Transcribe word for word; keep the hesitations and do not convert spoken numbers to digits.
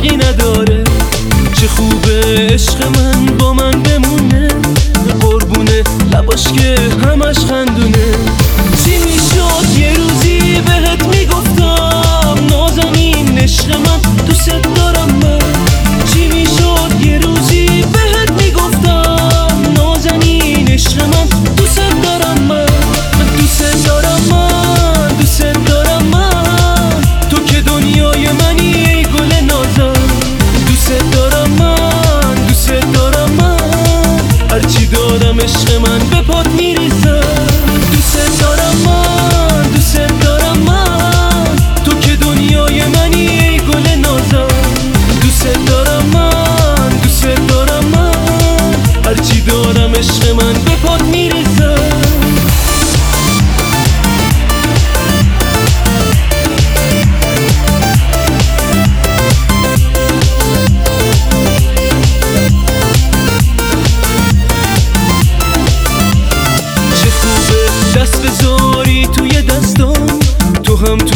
فرقی نداره. چه خوبه عشق من با من بمونه، قربونه لباش که همش خندونه. چی میشد یه روزی بهت میگفتم نازنین عشق من دوست دارم من. چی میشد یه روزی بهت میگفتم نازنین عشق من دوست دارم من. من دوست دارم من دوست دارم من، تو که دنیای منی ای گل نازم. دوست دارم من دوست دارم من، هرچی دارم عشق من به پات میریزم. دوست دارم من دوست دارم من، تو که دنیای منی ای گل نازم. دوست دارم من دوست دارم من، هرچی دارم عشق من به پات میریزم. دست بذاری توی دستم، تو هم تو